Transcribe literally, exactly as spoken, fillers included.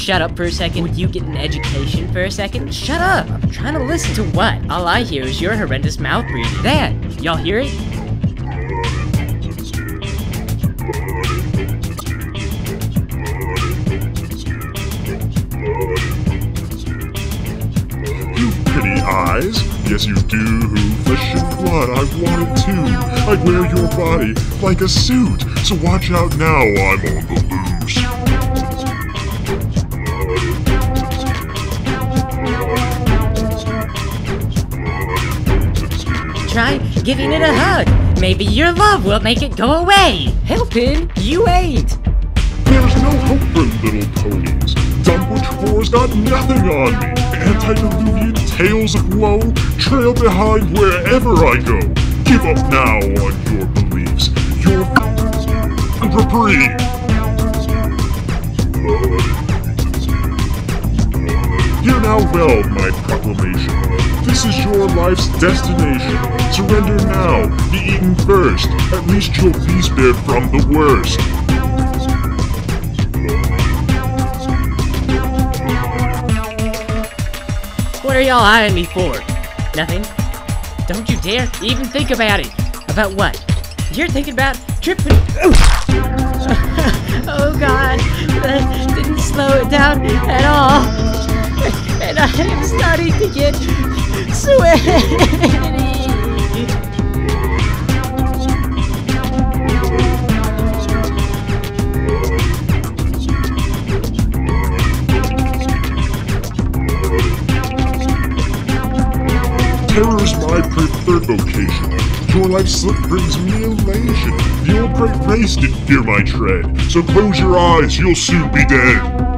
shut up for a second? Would you get an education for a second? Shut up! I'm trying to listen. To what? All I hear is your horrendous mouth breathing. That! Y'all hear it? Pretty eyes? Yes, you do. Flesh and blood, I want it too. I'd wear your body like a suit. So watch out now, I'm on the loose. Try giving it a hug. Maybe your love will make it go away. Helping, you ain't. There's no hope for little ponies. Dumb butch whores got nothing on me. Antediluvian tales of woe trail behind wherever I go. Give up now on your beliefs. Your f***ing reprieve. Hear now well my proclamation. This is your life's destination. Surrender now, be eaten first. At least you'll be spared from the worst. What are y'all eyeing me for? Nothing? Don't you dare even think about it. About what? You're thinking about tripping. Oh god, that didn't slow it down at all. And I am starting to get sweaty. Terror's my preferred vocation. Your life slip brings me elation. The old great race didn't fear my tread, so close your eyes, you'll soon be dead.